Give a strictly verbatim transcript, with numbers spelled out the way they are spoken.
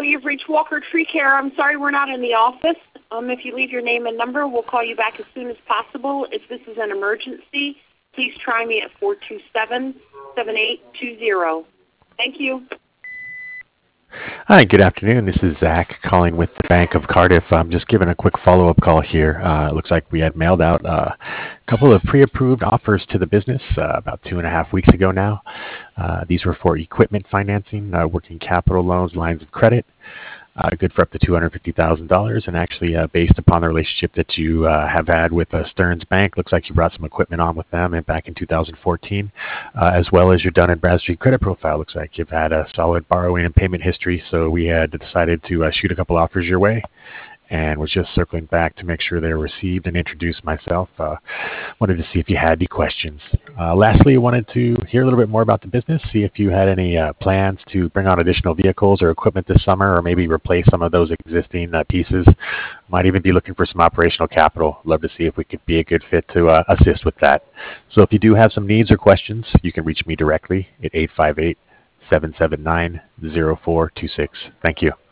you've reached Walker Tree Care. I'm sorry we're not in the office. Um, if you leave your name and number, we'll call you back as soon as possible. If this is an emergency, please try me at four two seven, seven eight two zero. Thank you. Hi, good afternoon. This is Zach calling with the Bank of Cardiff. I'm just giving a quick follow-up call here. Uh, it looks like we had mailed out uh, a couple of pre-approved offers to the business uh, about two and a half weeks ago now. Uh, these were for equipment financing, uh, working capital loans, lines of credit. Uh, good for up to two hundred fifty thousand dollars, and actually uh, based upon the relationship that you uh, have had with uh, Stearns Bank, looks like you brought some equipment on with them and back in two thousand fourteen, uh, as well as your Dun and Bradstreet credit profile. Looks like you've had a solid borrowing and payment history, so we had decided to uh, shoot a couple offers your way, and was just circling back to make sure they were received and introduce myself. Uh, wanted to see if you had any questions. Uh, lastly, I wanted to hear a little bit more about the business, see if you had any uh, plans to bring on additional vehicles or equipment this summer, or maybe replace some of those existing uh, pieces. Might even be looking for some operational capital. Love to see if we could be a good fit to uh, assist with that. So if you do have some needs or questions, you can reach me directly at eight five eight, seven seven nine, zero four two six. Thank you.